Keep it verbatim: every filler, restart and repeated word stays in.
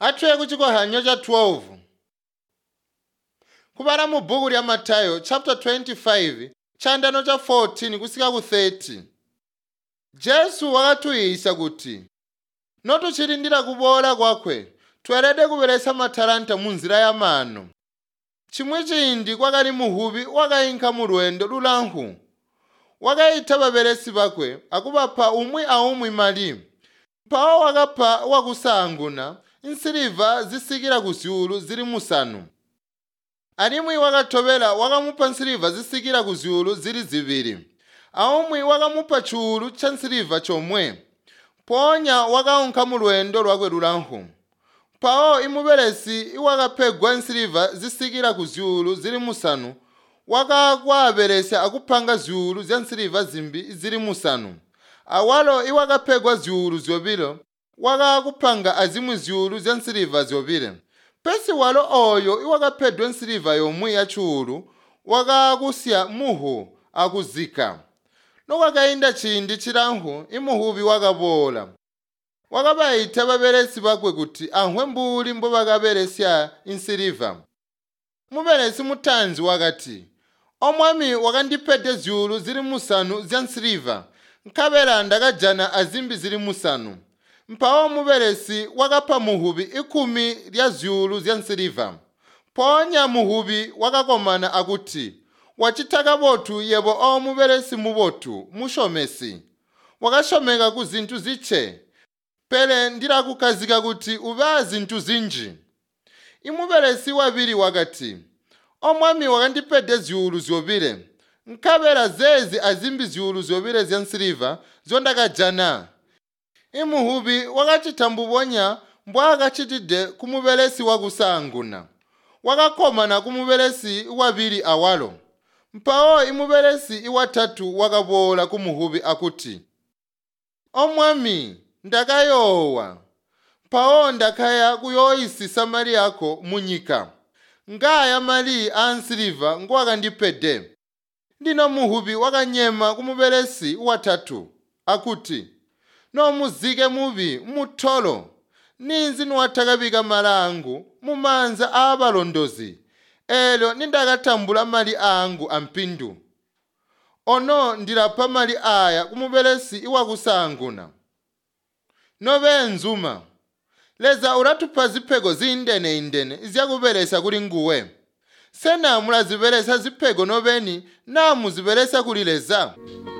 athuye kuchikohanyo cha twelve kupala mu buku lya Matayo chapter twenty-five chandano cha fourteen kusika ku thirty. Jesu wakatuyisa kuti notuchilindira kubola kwakwe twerede kuperesa matalanta munzira ya mano. Chimwe chindi kwakali muhubi wakayinkha mu lwendo lulanhu wakayitha baperesi bakwe akubapha umwi aumwi mali. Mpawo wakapha wakusanguna insiliva zisikira kuzyulu zili musanu. Alimwi wakathobela wakamupha nsiliva zisikira kuzyulu zili zibiri. Aumwi wakamupha chulu cha nsiliva chomwe. Ponya wakaunkha mu lwendo lwakwe lulanhu. Pawo imuberesi iwakaphegwa nsiliva zisikira kuzyulu zili musanu. Wakakwaberesi akuphanga zyulu zya nsiliva zimbi zili musanu. Awalo iwakaphegwa zyulu zyobilo wakakuphanga azimwi zyulu zya nsiliva zyobile. Pesi walo oyo iwakaphedwa nsiliva yomwe ya chulu wakakusya muhu akuzika. Nowakayinda chindi chilanhu imuhubi wakabola. Wakabayitha baberesi bakwe kuti ahwe mbuli mbo bakaberesya insiliva. Muberesi mutanzi wakati, omwami wakandiphedde zyulu zili musanu zya nsiliva, nkabela ndakajana azimbi zili musanu. Mpawo muberesi wakapha muhubi ikumi lya zyulu zya nsiliva. Ponya muhubi wakakomana akuti, wachitaka botu yebo o muberesi mubotu mushomesi. Wakashomeka ku zinthu ziche. Pele ndirakukazika kuti uba zinthu zinji. Imuberesi wabiri wakati, omwami wakandiphedde zyulu zyobile, nkabela zezi azimbi zyulu zyobile zya nsiliva zondakajana. Imuhubi wakachitha mbubonya mbwakachitide kumuberesi wakusanguna. Wakakomana kumuberesi wabiri awalo. Mpawo imuberesi iwatatu wakabola kumuhubi akuti, omwami ndakayowa. Pawo ndakaya kuyoyisisa mali yako munyika. Ngaya mali a nsiliva ngwakandiphedde. Ndino muhubi wakanyema kumuberesi watatu akuti, no muzike mubi mutholo. Ninzi nuwathakabika malangu mumanza abalondozi. Elo nindakatambula mali angu ampindu. Ono ndilapha mali aya kumuberesi iwakusanguna. Nobe nzuma. Leza uratupha ziphego zindene indene izyakuberesa kuli nguwe. Sena mulaziberesa ziphego nobeni namu ziberesa kuli leza.